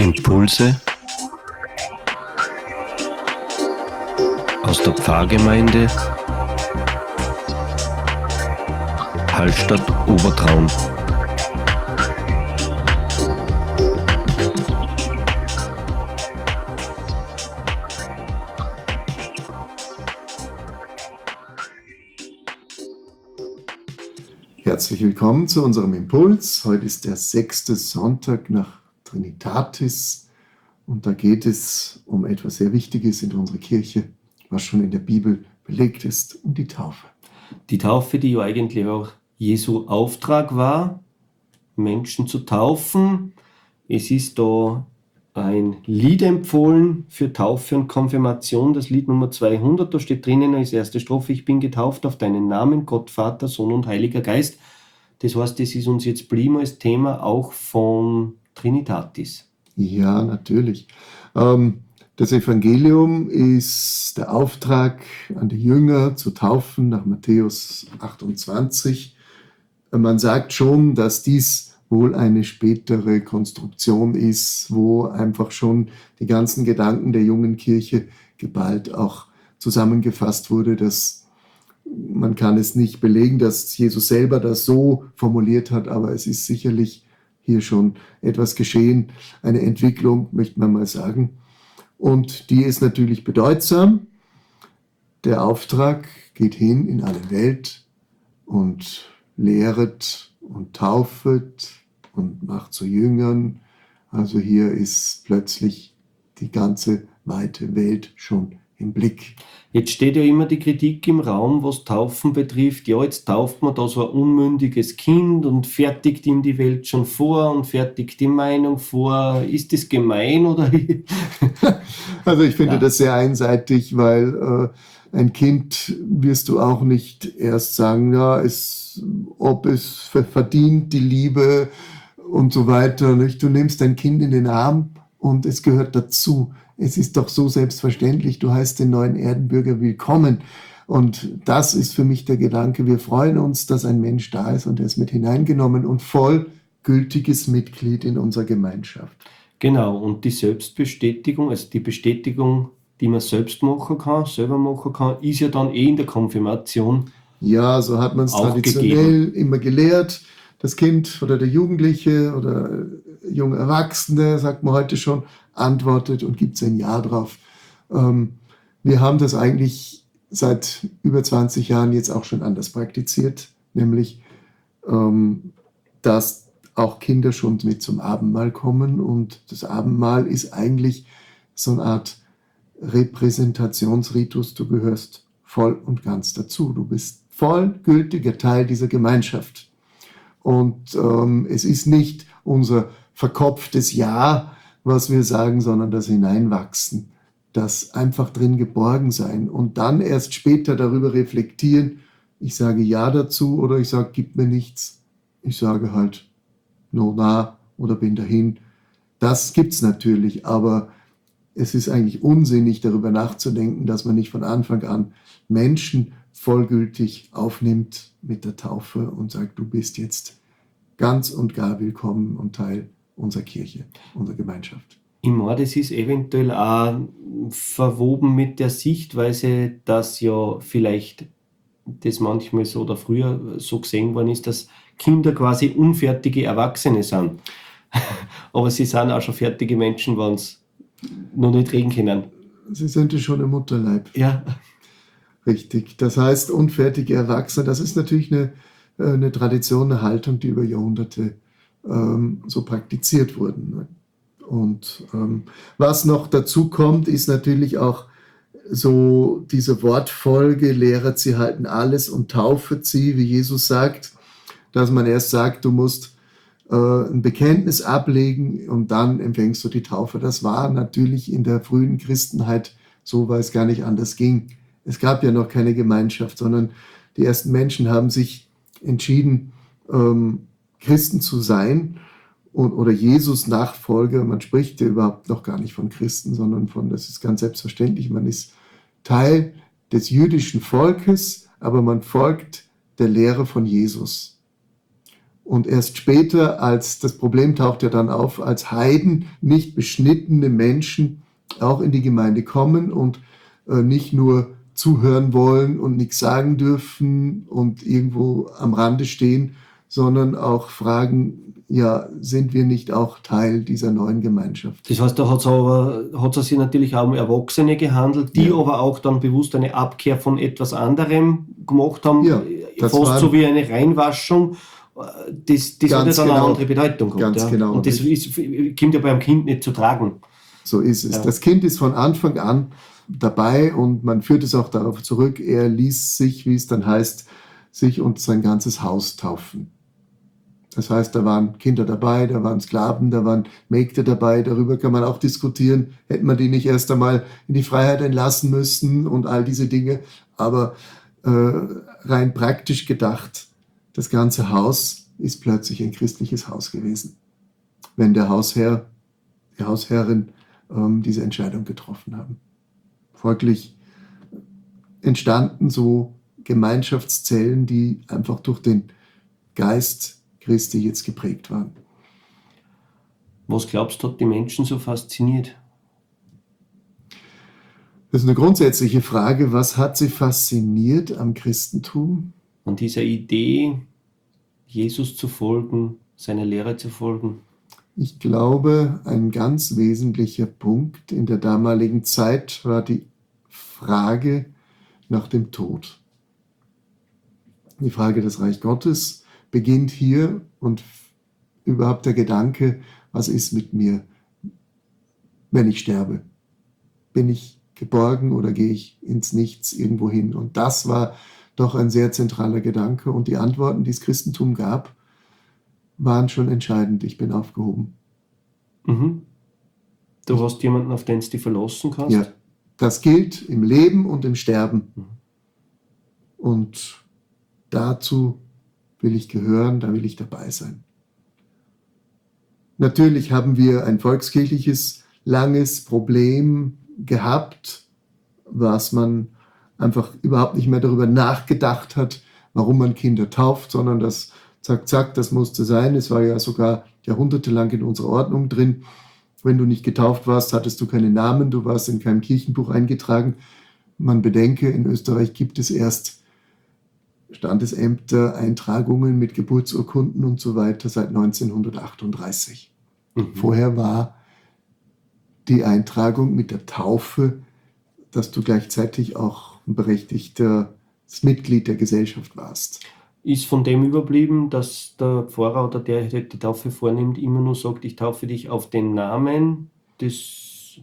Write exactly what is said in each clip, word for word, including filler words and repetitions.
Impulse aus der Pfarrgemeinde Hallstatt Obertraun. Herzlich willkommen zu unserem Impuls. Heute ist der sechste Sonntag nach Trinitatis und da geht es um etwas sehr Wichtiges in unserer Kirche, was schon in der Bibel belegt ist, um die Taufe. Die Taufe, die ja eigentlich auch Jesu Auftrag war, Menschen zu taufen. Es ist da ein Lied empfohlen für Taufe und Konfirmation, das Lied Nummer zweihundert, da steht drinnen als erste Strophe: Ich bin getauft auf deinen Namen, Gott, Vater, Sohn und Heiliger Geist. Das heißt, das ist uns jetzt blieben als Thema auch von Trinitatis. Ja, natürlich. Ähm, das Evangelium ist der Auftrag an die Jünger zu taufen nach Matthäus achtundzwanzig. Man sagt schon, dass dies wohl eine spätere Konstruktion ist, wo einfach schon die ganzen Gedanken der jungen Kirche geballt auch zusammengefasst wurde. Dass man kann es nicht belegen, dass Jesus selber das so formuliert hat, aber es ist sicherlich hier schon etwas geschehen, eine Entwicklung, möchte man mal sagen. Und die ist natürlich bedeutsam. Der Auftrag geht hin in alle Welt und lehret und taufet und macht zu Jüngern. Also hier ist plötzlich die ganze weite Welt schon im Blick. Jetzt steht ja immer die Kritik im Raum, was Taufen betrifft. Ja, jetzt tauft man da so ein unmündiges Kind und fertigt ihm die Welt schon vor und fertigt die Meinung vor. Ist das gemein oder? Also ich finde Ja. das sehr einseitig, weil äh, ein Kind wirst du auch nicht erst sagen, ja, es, ob es verdient die Liebe und so weiter. Nicht? Du nimmst dein Kind in den Arm und es gehört dazu. Es ist doch so selbstverständlich, du heißt den neuen Erdenbürger willkommen. Und das ist für mich der Gedanke, wir freuen uns, dass ein Mensch da ist und er ist mit hineingenommen und vollgültiges Mitglied in unserer Gemeinschaft. Genau, und die Selbstbestätigung, also die Bestätigung, die man selbst machen kann, selber machen kann, ist ja dann eh in der Konfirmation. Ja, so hat man es Auch traditionell gegeben. immer gelehrt. Das Kind oder der Jugendliche oder junge Erwachsene, sagt man heute schon, antwortet und gibt sein Ja drauf. Ähm, wir haben das eigentlich seit über zwanzig Jahren jetzt auch schon anders praktiziert, nämlich, ähm, dass auch Kinder schon mit zum Abendmahl kommen und das Abendmahl ist eigentlich so eine Art Repräsentationsritus. Du gehörst voll und ganz dazu. Du bist vollgültiger Teil dieser Gemeinschaft. Und ähm, es ist nicht unser verkopftes Ja, was wir sagen, sondern das Hineinwachsen, das einfach drin geborgen sein und dann erst später darüber reflektieren, ich sage Ja dazu oder ich sage, gib mir nichts. Ich sage halt no na oder bin dahin. Das gibt's natürlich, aber es ist eigentlich unsinnig, darüber nachzudenken, dass man nicht von Anfang an Menschen vollgültig aufnimmt mit der Taufe und sagt, du bist jetzt ganz und gar willkommen und Teil unserer Kirche, unserer Gemeinschaft. Ich meine, das ist eventuell auch verwoben mit der Sichtweise, dass ja vielleicht das manchmal so oder früher so gesehen worden ist, dass Kinder quasi unfertige Erwachsene sind. Aber sie sind auch schon fertige Menschen, wenn sie noch nicht reden können. Sie sind ja schon im Mutterleib. Ja. Richtig. Das heißt, unfertige Erwachsene, das ist natürlich eine, eine Tradition, eine Haltung, die über Jahrhunderte ähm, so praktiziert wurden. Und ähm, was noch dazu kommt, ist natürlich auch so diese Wortfolge, lehret sie halten alles und taufet sie, wie Jesus sagt, dass man erst sagt, du musst äh, ein Bekenntnis ablegen und dann empfängst du die Taufe. Das war natürlich in der frühen Christenheit so, weil es gar nicht anders ging. Es gab ja noch keine Gemeinschaft, sondern die ersten Menschen haben sich entschieden, ähm, Christen zu sein und, oder Jesus-Nachfolger. Man spricht ja überhaupt noch gar nicht von Christen, sondern von, das ist ganz selbstverständlich, man ist Teil des jüdischen Volkes, aber man folgt der Lehre von Jesus. Und erst später, als das Problem taucht ja dann auf, als Heiden, nicht beschnittene Menschen auch in die Gemeinde kommen und äh, nicht nur zuhören wollen und nichts sagen dürfen und irgendwo am Rande stehen, sondern auch fragen, ja, sind wir nicht auch Teil dieser neuen Gemeinschaft? Das heißt, da hat es aber hat's sich natürlich auch um Erwachsene gehandelt, die Ja. aber auch dann bewusst eine Abkehr von etwas anderem gemacht haben, Ja, das fast waren- so wie eine Reinwaschung. Das, das hat ja Ganz dann genau. eine andere Bedeutung gehabt. Ganz ja. genau. Und das ist, kommt ja beim Kind nicht zu tragen. So ist es. Ja. Das Kind ist von Anfang an dabei und man führt es auch darauf zurück, er ließ sich, wie es dann heißt, sich und sein ganzes Haus taufen. Das heißt, da waren Kinder dabei, da waren Sklaven, da waren Mägde dabei, darüber kann man auch diskutieren, hätte man die nicht erst einmal in die Freiheit entlassen müssen und all diese Dinge, aber äh, rein praktisch gedacht, das ganze Haus ist plötzlich ein christliches Haus gewesen, wenn der Hausherr, die Hausherrin ähm, diese Entscheidung getroffen haben. Folglich entstanden so Gemeinschaftszellen, die einfach durch den Geist Christi jetzt geprägt waren. Was glaubst du, hat die Menschen so fasziniert? Das ist eine grundsätzliche Frage. Was hat sie fasziniert am Christentum? An dieser Idee, Jesus zu folgen, seiner Lehre zu folgen? Ich glaube, ein ganz wesentlicher Punkt in der damaligen Zeit war die Frage nach dem Tod. Die Frage des Reich Gottes beginnt hier und überhaupt der Gedanke, was ist mit mir, wenn ich sterbe? Bin ich geborgen oder gehe ich ins Nichts irgendwo hin? Und das war doch ein sehr zentraler Gedanke und die Antworten, die das Christentum gab, waren schon entscheidend. Ich bin aufgehoben. Mhm. Du hast jemanden, auf den du dich verlassen kannst? Ja, das gilt im Leben und im Sterben. Mhm. Und dazu will ich gehören, da will ich dabei sein. Natürlich haben wir ein volkskirchliches, langes Problem gehabt, was man einfach überhaupt nicht mehr darüber nachgedacht hat, warum man Kinder tauft, sondern das zack, zack, das musste sein. Es war ja sogar jahrhundertelang in unserer Ordnung drin. Wenn du nicht getauft warst, hattest du keinen Namen, du warst in keinem Kirchenbuch eingetragen. Man bedenke, in Österreich gibt es erst Standesämter, Eintragungen mit Geburtsurkunden und so weiter seit neunzehnhundertachtunddreißig. Mhm. Vorher war die Eintragung mit der Taufe, dass du gleichzeitig auch ein berechtigtes Mitglied der Gesellschaft warst. Ist von dem überblieben, dass der Pfarrer oder der, der die Taufe vornimmt, immer nur sagt, ich taufe dich auf den Namen des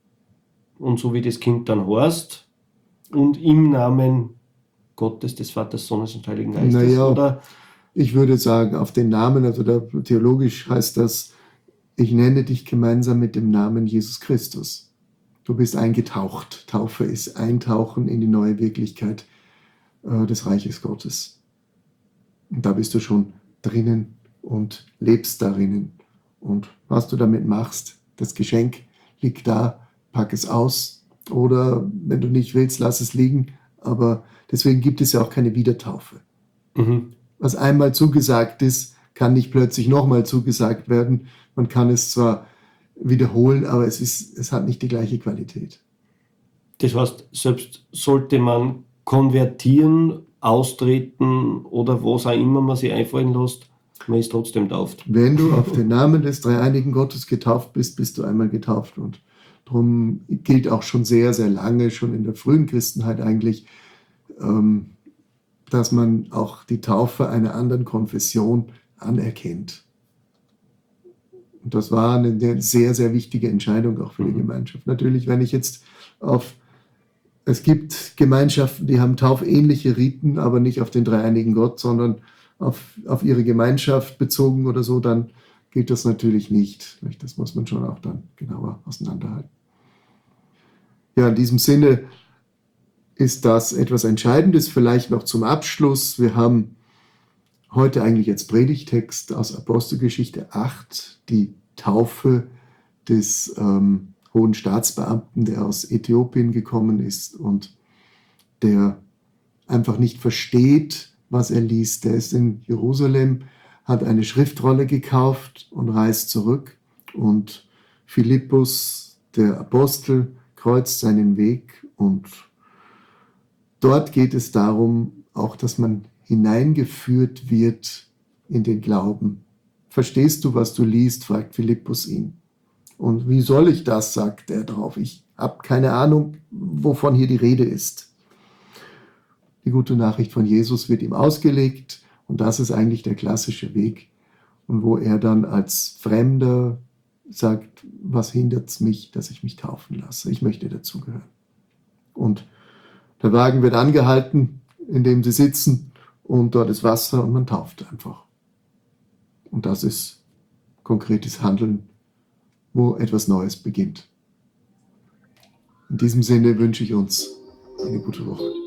und so wie das Kind dann heißt und im Namen Gottes, des Vaters, Sohnes und Heiligen Geistes? Naja, oder? Ich würde sagen, auf den Namen, also da, theologisch heißt das, ich nenne dich gemeinsam mit dem Namen Jesus Christus. Du bist eingetaucht. Taufe ist Eintauchen in die neue Wirklichkeit äh, des Reiches Gottes. Und da bist du schon drinnen und lebst darinnen. Und was du damit machst, das Geschenk liegt da, pack es aus. Oder wenn du nicht willst, lass es liegen. Aber deswegen gibt es ja auch keine Wiedertaufe. Mhm. Was einmal zugesagt ist, kann nicht plötzlich nochmal zugesagt werden. Man kann es zwar wiederholen, aber es, ist, es hat nicht die gleiche Qualität. Das heißt, selbst sollte man konvertieren, austreten oder was auch immer man sich einfallen lässt, man ist trotzdem tauft. Wenn du auf den Namen des dreieinigen Gottes getauft bist, bist du einmal getauft. Und darum gilt auch schon sehr, sehr lange, schon in der frühen Christenheit eigentlich, ähm, dass man auch die Taufe einer anderen Konfession anerkennt. Und das war eine sehr, sehr wichtige Entscheidung auch für die Mhm. Gemeinschaft. Natürlich, wenn ich jetzt auf, es gibt Gemeinschaften, die haben taufähnliche Riten, aber nicht auf den dreieinigen Gott, sondern auf, auf ihre Gemeinschaft bezogen oder so, dann gilt das natürlich nicht. Das muss man schon auch dann genauer auseinanderhalten. Ja, in diesem Sinne ist das etwas Entscheidendes. Vielleicht noch zum Abschluss. Wir haben heute eigentlich als Predigtext aus Apostelgeschichte acht die Taufe des ähm, hohen Staatsbeamten, der aus Äthiopien gekommen ist und der einfach nicht versteht, was er liest. Der ist in Jerusalem, hat eine Schriftrolle gekauft und reist zurück. Und Philippus, der Apostel, kreuzt seinen Weg. Und dort geht es darum, auch dass man hineingeführt wird in den Glauben. Verstehst du, was du liest? Fragt Philippus ihn. Und wie soll ich das, sagt er darauf. Ich habe keine Ahnung, wovon hier die Rede ist. Die gute Nachricht von Jesus wird ihm ausgelegt und das ist eigentlich der klassische Weg. Und wo er dann als Fremder sagt, was hindert es mich, dass ich mich taufen lasse? Ich möchte dazugehören. Und der Wagen wird angehalten, in dem sie sitzen und dort ist Wasser und man tauft einfach. Und das ist konkretes Handeln, wo etwas Neues beginnt. In diesem Sinne wünsche ich uns eine gute Woche.